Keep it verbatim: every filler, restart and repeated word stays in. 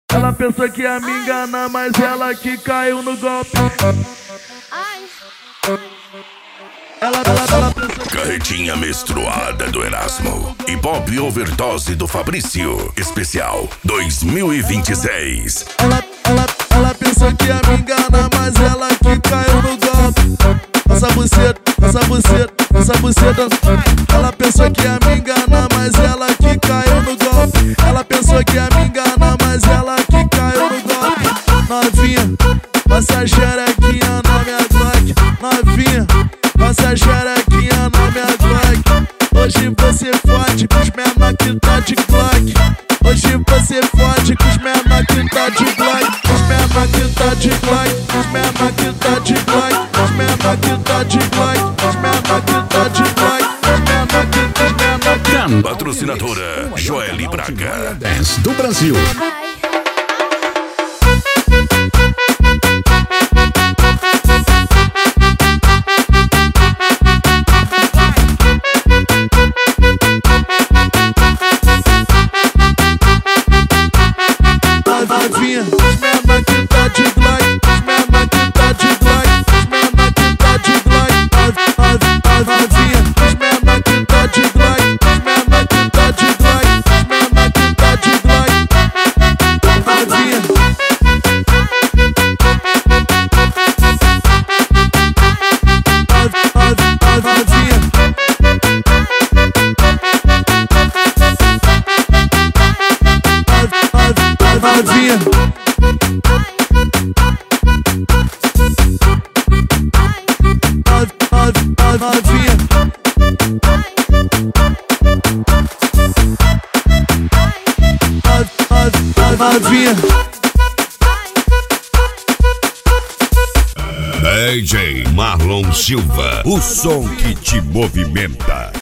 Ela pensou que ia me enganar, mas ela que caiu no golpe. Ela, ela, ela pensou que... Carretinha menstruada do Erasmo e Pop Overdose do Fabrício. Especial dois mil e vinte e seis. Ela, ela, ela pensou que ia me enganar, mas ela que caiu no golpe. Essa buceta, essa buceta, essa buceta. Ela pensou que ia me enganar, mas ela que caiu no golpe. Ela pensou que ia me enganar, mas ela que caiu no golpe. Novinha, passa xerequinha na minha Glock. Novinha, passa xerequinha na minha Glock. Hoje você fode com os menor que tá de Glock. Hoje você fode com os menor que tá de Glock. Os menor que tá de Glock. Os menor que tá de Glock. Os menor que tá de Glock. Os menor que tá de Glock. Os menor que tá de Glock. Patrocinadora Joely Braga. dez do Brasil. Novinha, os menor que tá de Glock. Os menor que tá de Glock. Os menor que tá de Glock. Novinha, os menor que tá de Glock. Os menor que tá de Glock. Os menor que tá de Glock. Novinha. Novinha. Novinha. Novinha. D J Marlon Silva, o som que te movimenta.